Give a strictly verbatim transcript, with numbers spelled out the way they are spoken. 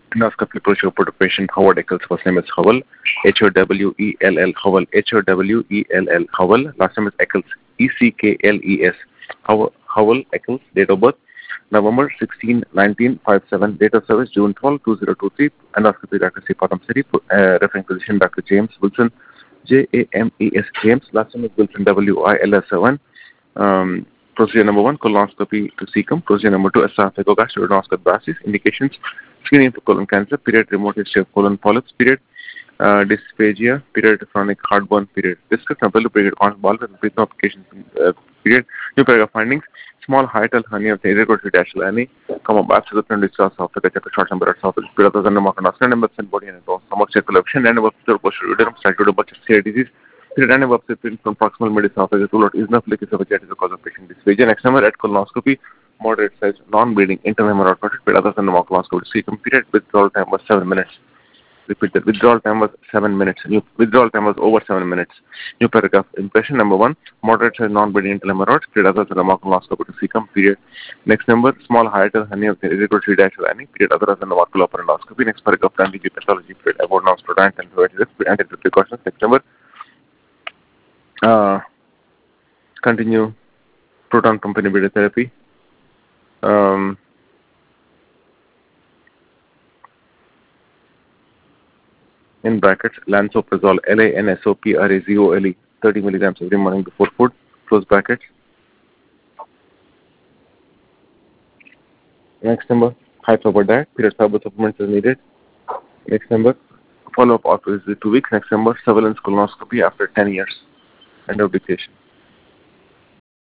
Endoscopy procedure put a patient Howard Eccles. First name is Howell, H O W E L L, Howell, H O W E L L, Howell. Last name is Eccles, E C K L E S. Howell, Howell Eccles. Date of birth November sixteenth, nineteen fifty-seven. Date of service June twelfth, two thousand twenty-three. Endoscopy Doctor C. Patam City. Uh, referring physician Doctor James Wilson, J A M E S, James. Last name is Wilson, W I L S seven. Um, procedure number one, colonoscopy to cecum. Procedure number two, esophagogastric indications, screening for colon cancer, period, remote history of colon polyps, period, uh, dysphagia, period, chronic heartburn, period, discussion of value, period, on ball, breathing applications, uh, period, new paragraph findings, small hiatal hernia of the irregular dash lani, come up after the friend discharge of the short number of software, period of the number of number and body and stomach circulation, and about the posterior uterus, cytoid of C disease. Random upset from proximal mid-esophagus rule out is not like esophagitis is the cause of patient dysphagia. Next number at colonoscopy, moderate size, non-bleeding, internal hemorrhoid project, but other than the colonoscopy, cecum period, withdrawal time was seven minutes. Repeat that, withdrawal time was seven minutes. New withdrawal time was over seven minutes. New paragraph, impression number one, moderate size, non-bleeding, internal hemorrhoid, period, other than the colonoscopy to cecum period. Next number, small hiatal hernia of the irregular dash lining, period, other than the ocular endoscopy. Next paragraph, anti-G pathology, period, about non-steroid and antidote precautions. Next number, Uh, continue proton pump inhibitor therapy. Um, in brackets, lansoprazole, L A N S O P R A Z O L E, thirty milligrams every morning before food, close brackets. Next number, high fiber diet, period fiber supplements is needed. Next number, follow-up after two weeks. Next number, surveillance colonoscopy after ten years. End of dictation.